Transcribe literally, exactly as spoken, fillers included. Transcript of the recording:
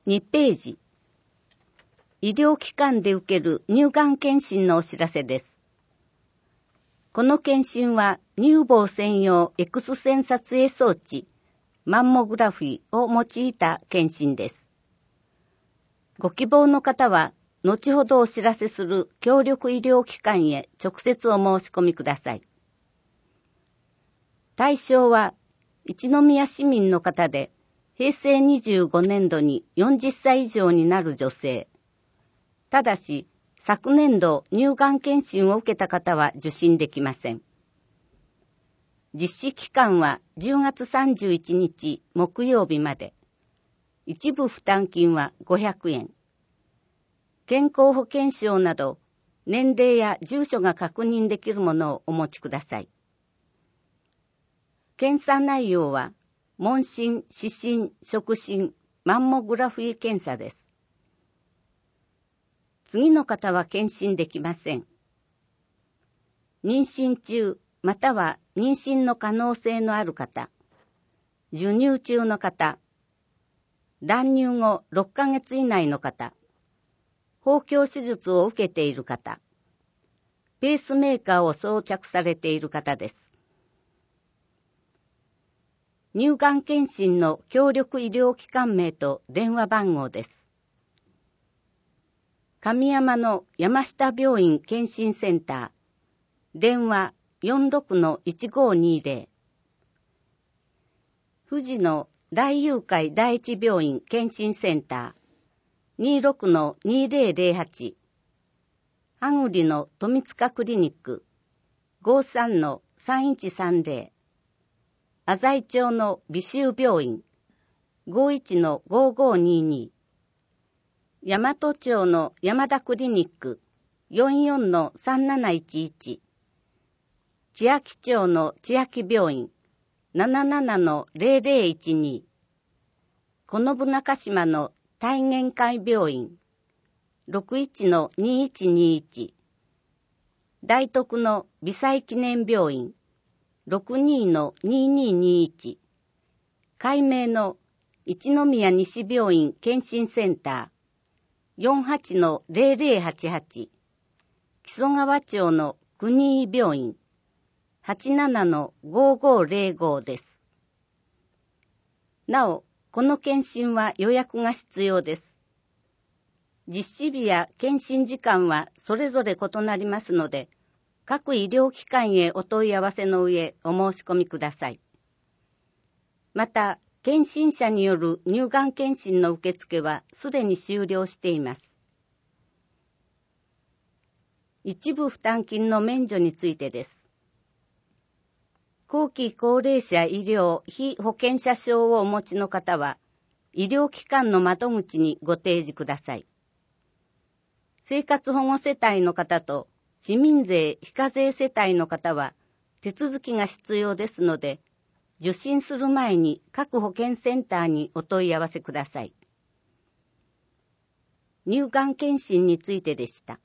にページ。医療機関で受ける乳がん検診のお知らせです。この検診は乳房専用 X 線撮影装置、マンモグラフィーを用いた検診です。ご希望の方は、後ほどお知らせする協力医療機関へ直接お申し込みください。対象は、一宮市民の方で、平成にじゅうごねんどによんじゅっさい以上になる女性。ただし、昨年度乳がん検診を受けた方は受診できません。実施期間はじゅうがつさんじゅういちにち木曜日まで。一部負担金はごひゃくえん。健康保険証など年齢や住所が確認できるものをお持ちください。検査内容は問診、視診、触診、マンモグラフィー検査です。次の方は検診できません。妊娠中または妊娠の可能性のある方、授乳中の方、断乳後ろっかげつ以内の方、包協手術を受けている方、ペースメーカーを装着されている方です。乳がん検診の協力医療機関名と電話番号です。上山の山下病院検診センター、電話 よんろくのいちごにぜろ。富士の大友会第一病院検診センター、にじゅうろくのにぜろぜろはち。羽栗の富塚クリニック、ごじゅうさんのさんいちさんぜろ。浅井町の美州病院、ごじゅういちのごじゅうごにじゅうに。大和町の山田クリニック、よんじゅうよんのさんなないちいち。千秋町の千秋病院、ななじゅうななのぜろぜろいちに。このぶ中島の大元会病院、ろくじゅういちのにいちにいち。大徳の美彩記念病院、ろくじゅうにのにににいち。海明の一宮西病院検診センター、よんじゅうはちのぜろぜろはちはち。木曽川町の国井病院、はちじゅうななのごじゅうごぜろごです。なお、この検診は予約が必要です。実施日や検診時間はそれぞれ異なりますので、各医療機関へお問い合わせの上お申し込みください。また、検診者による乳がん検診の受付はすでに終了しています。一部負担金の免除についてです。後期高齢者医療被保険者証をお持ちの方は、医療機関の窓口にご提示ください。生活保護世帯の方と市民税非課税世帯の方は手続きが必要ですので、受診する前に各保健センターにお問い合わせください。乳がん検診についてでした。